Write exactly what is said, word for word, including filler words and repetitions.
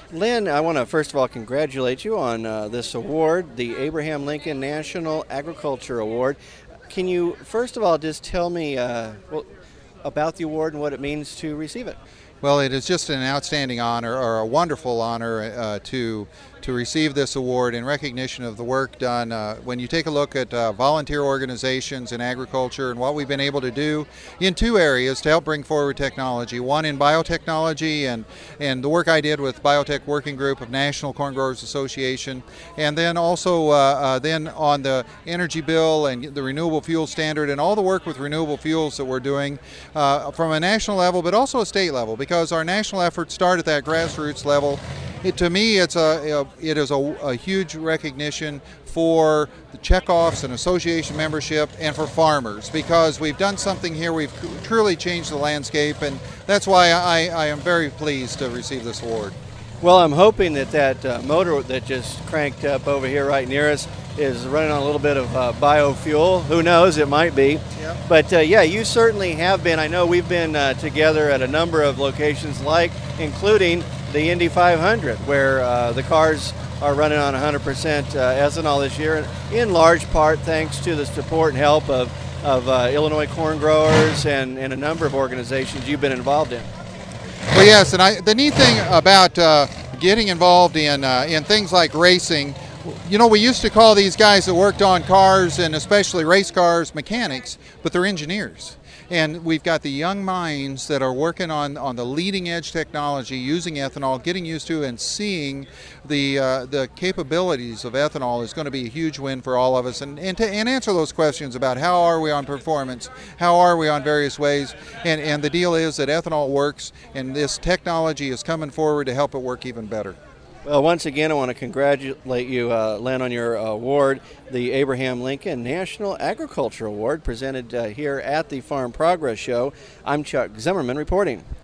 Lynn, I want to first of all congratulate you on uh, this award, the Abraham Lincoln National Agriculture Award. Can you first of all just tell me uh, well, about the award and what it means to receive it? Well, it is just an outstanding honor, or a wonderful honor, uh, to to receive this award in recognition of the work done. Uh, when you take a look at uh, volunteer organizations in agriculture and what we've been able to do in two areas to help bring forward technology, one in biotechnology and, and the work I did with Biotech Working Group of National Corn Growers Association, and then also uh, uh, then on the energy bill and the renewable fuel standard and all the work with renewable fuels that we're doing uh, from a national level but also a state level, because our national efforts start at that grassroots level. It, to me, it's a, a it is a, a huge recognition for the checkoffs and association membership and for farmers, because we've done something here. We've truly changed the landscape, and that's why I, I am very pleased to receive this award. Well, I'm hoping that that uh, motor that just cranked up over here right near us is running on a little bit of uh, biofuel. Who knows? It might be. Yep. But uh, yeah, you certainly have been. I know we've been uh, together at a number of locations, like including the Indy five hundred, where uh, the cars are running on one hundred percent uh, ethanol this year, in large part thanks to the support and help of, of uh, Illinois corn growers and, and a number of organizations you've been involved in. Well, yes, and I, the neat thing about uh, getting involved in uh, in things like racing, you know, we used to call these guys that worked on cars, and especially race cars, mechanics, but they're engineers. And we've got the young minds that are working on, on the leading edge technology, using ethanol, getting used to and seeing the uh, the capabilities of ethanol is going to be a huge win for all of us. And, and, to, and answer those questions about how are we on performance, how are we on various ways. And, and the deal is that ethanol works, and this technology is coming forward to help it work even better. Well, once again, I want to congratulate you, uh, Len, on your uh, award, the Abraham Lincoln National Agriculture Award, presented uh, here at the Farm Progress Show. I'm Chuck Zimmerman reporting.